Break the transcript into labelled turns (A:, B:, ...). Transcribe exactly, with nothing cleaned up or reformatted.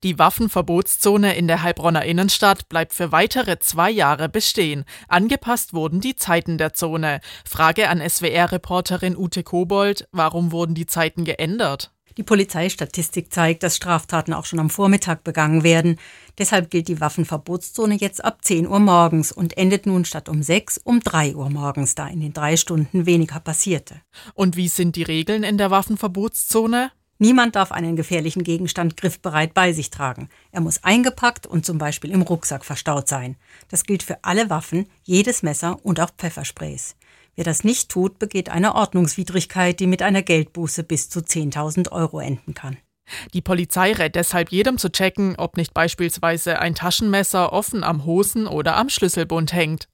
A: Die Waffenverbotszone in der Heilbronner Innenstadt bleibt für weitere zwei Jahre bestehen. Angepasst wurden die Zeiten der Zone. Frage an S W R-Reporterin Ute Kobold: Warum wurden die Zeiten geändert?
B: Die Polizeistatistik zeigt, dass Straftaten auch schon am Vormittag begangen werden. Deshalb gilt die Waffenverbotszone jetzt ab zehn Uhr morgens und endet nun statt um sechs um drei Uhr morgens, da in den drei Stunden weniger passierte.
A: Und wie sind die Regeln in der Waffenverbotszone?
B: Niemand darf einen gefährlichen Gegenstand griffbereit bei sich tragen. Er muss eingepackt und zum Beispiel im Rucksack verstaut sein. Das gilt für alle Waffen, jedes Messer und auch Pfeffersprays. Wer das nicht tut, begeht eine Ordnungswidrigkeit, die mit einer Geldbuße bis zu zehntausend Euro enden kann.
A: Die Polizei rät deshalb jedem zu checken, ob nicht beispielsweise ein Taschenmesser offen am Hosen- oder am Schlüsselbund hängt.